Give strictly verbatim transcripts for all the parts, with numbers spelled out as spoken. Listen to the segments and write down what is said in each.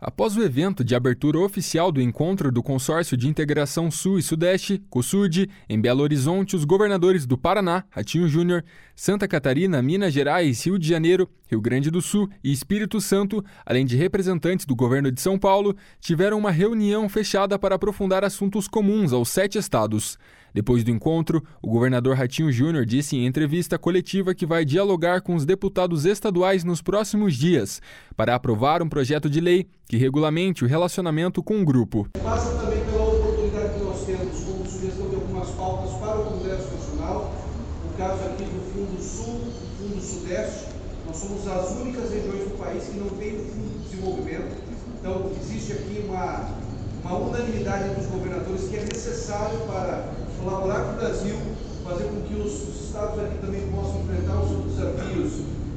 Após o evento de abertura oficial do encontro do Consórcio de Integração Sul e Sudeste, COSUD, em Belo Horizonte, os governadores do Paraná, Ratinho Júnior, Santa Catarina, Minas Gerais, Rio de Janeiro, Rio Grande do Sul e Espírito Santo, além de representantes do governo de São Paulo, tiveram uma reunião fechada para aprofundar assuntos comuns aos sete estados. Depois do encontro, o governador Ratinho Júnior disse em entrevista coletiva que vai dialogar com os deputados estaduais nos próximos dias para aprovar um projeto de lei que regulamente o relacionamento com o grupo. Passa também pela oportunidade que nós temos como sugestão de algumas pautas para o Congresso Nacional, no caso aqui do Fundo Sul e Fundo Sudeste. Nós somos as únicas regiões do país que não tem o Fundo de Desenvolvimento, então existe aqui uma, uma unanimidade dos governadores que é necessário para colaborar com o Brasil, fazer com que os estados aqui também possam enfrentar os seus desafios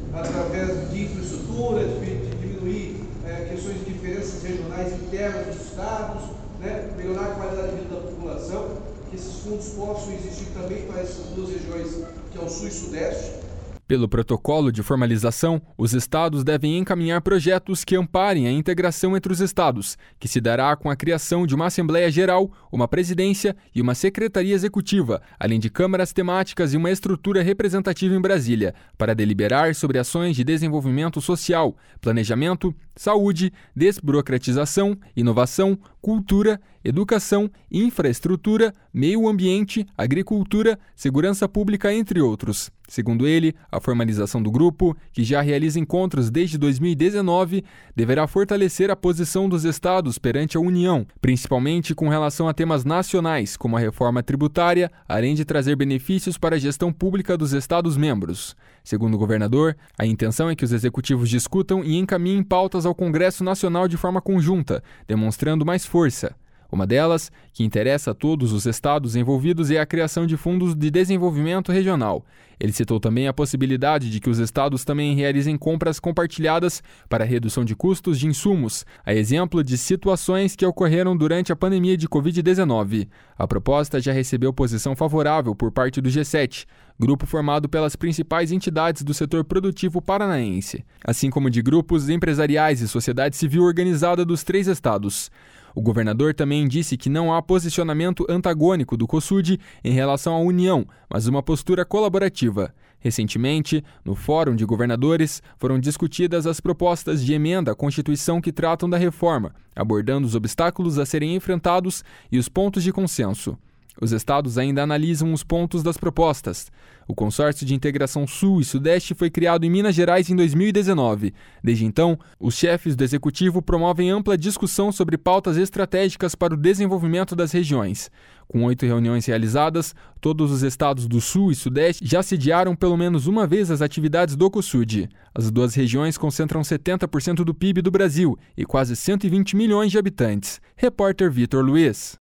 através de infraestrutura, de, de diminuir é, questões de diferenças regionais internas dos estados, né, melhorar a qualidade de vida da população, que esses fundos possam existir também para essas duas regiões, que é o Sul e Sudeste. Pelo protocolo de formalização, os estados devem encaminhar projetos que amparem a integração entre os estados, que se dará com a criação de uma Assembleia Geral, uma presidência e uma secretaria executiva, além de câmaras temáticas e uma estrutura representativa em Brasília, para deliberar sobre ações de desenvolvimento social, planejamento, saúde, desburocratização, inovação, cultura, educação, infraestrutura, meio ambiente, agricultura, segurança pública, entre outros. Segundo ele, a formalização do grupo, que já realiza encontros desde dois mil e dezenove, deverá fortalecer a posição dos estados perante a União, principalmente com relação a temas nacionais, como a reforma tributária, além de trazer benefícios para a gestão pública dos estados-membros. Segundo o governador, a intenção é que os executivos discutam e encaminhem pautas ao Congresso Nacional de forma conjunta, demonstrando mais força. Uma delas, que interessa a todos os estados envolvidos, é a criação de fundos de desenvolvimento regional. Ele citou também a possibilidade de que os estados também realizem compras compartilhadas para redução de custos de insumos, a exemplo de situações que ocorreram durante a pandemia de covid dezenove. A proposta já recebeu posição favorável por parte do G sete, grupo formado pelas principais entidades do setor produtivo paranaense, assim como de grupos empresariais e sociedade civil organizada dos três estados. O governador também disse que não há posicionamento antagônico do COSUD em relação à União, mas uma postura colaborativa. Recentemente, no Fórum de Governadores, foram discutidas as propostas de emenda à Constituição que tratam da reforma, abordando os obstáculos a serem enfrentados e os pontos de consenso. Os estados ainda analisam os pontos das propostas. O Consórcio de Integração Sul e Sudeste foi criado em Minas Gerais em dois mil e dezenove. Desde então, os chefes do Executivo promovem ampla discussão sobre pautas estratégicas para o desenvolvimento das regiões. Com oito reuniões realizadas, todos os estados do Sul e Sudeste já sediaram pelo menos uma vez as atividades do COSUD. As duas regiões concentram setenta por cento do P I B do Brasil e quase cento e vinte milhões de habitantes. Repórter Vitor Luiz.